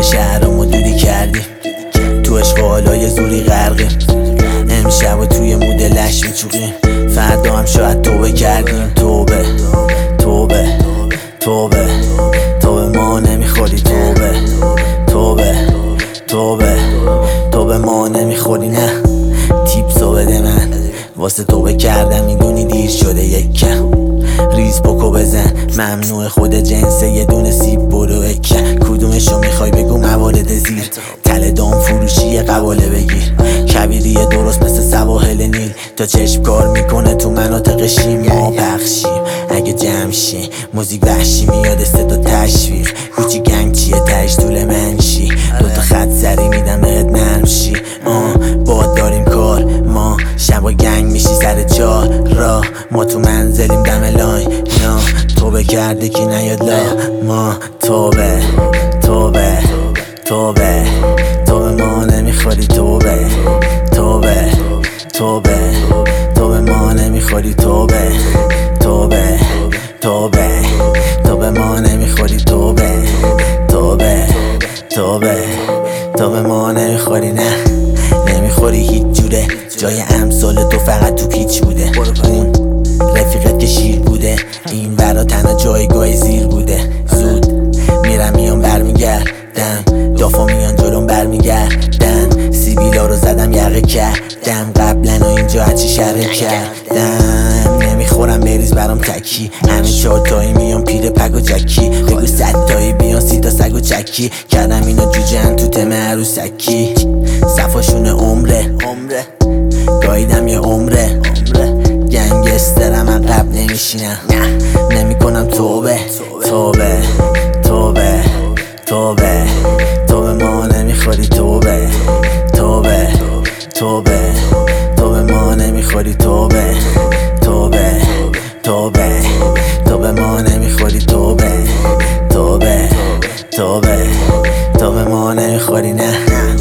شهرامو دوری کردیم، تو عشق و حالای زوری غرقیم. امشب و توی مود لش میچوقیم، فردا هم شاید توبه کردیم. توبه توبه توبه توبه ما نمیخوری. توبه توبه توبه توبه ما نمیخوری. نه تیپسو بده من، واسه توبه کردم میدونی دیر شده. یک کم ریز بکو بزن، ممنوع خود جنسه، یه دونه سیب برو اکن. کدومشو میخوای بگو موارد زیر، تله دام فروشی قواله بگیر. کبیری درست مثل سواحل نیل، تا چشم کار میکنه تو مناطق شیم. ما پخشیم اگه جمع شیم، موزیک وحشی میاد تا تشویق. کوچی گنگ چیه تهش طول منشی، دوتا خط سری میدم بهت نرم شی. باد داریم کار، ما شبا گنگ میشی سر چار راه. ما تو منزلیم دم لاین، نه توبه کرده کی نیاد لا. ما توبه توبه توبه توبه ما نمیخوری. توبه توبه توبه توبه ما نمیخوری. توبه توبه توبه توبه ما نمیخوری. توبه توبه توبه توبه ما نمیخوری. نه نمیخوری هیچ جوره، جای امثال تو فقط تو پیچ بوده. اون رفیقت که شیر بوده، این ورا تنها جایگاه زیر بوده. زود میرم میام برمیگردم، دافا میان جلوم برمیگردم. سیبیلا رو زدم یقه کردم، قبلا اینجا هرچی شرق کردم. نمیخورم بریز برام تکی، همه چهارتایی میان پیر پگ و جکی. بگو 100 تایی بیان 30 تا سگ و چکی. کردم اینا جوجن تو تم عروسکی، صفاشون عمره گاییدم یه عمره. گنگسترم عقب نمیشینم، نمیکنم توبه توبه توبه توبه توبه ما نمیخوری. توبه توبه توبه توبه ما نمیخوری. توبه توبه توبه توبه ما نمیخوری. توبه توبه توبه توبه ما نمیخوری. نه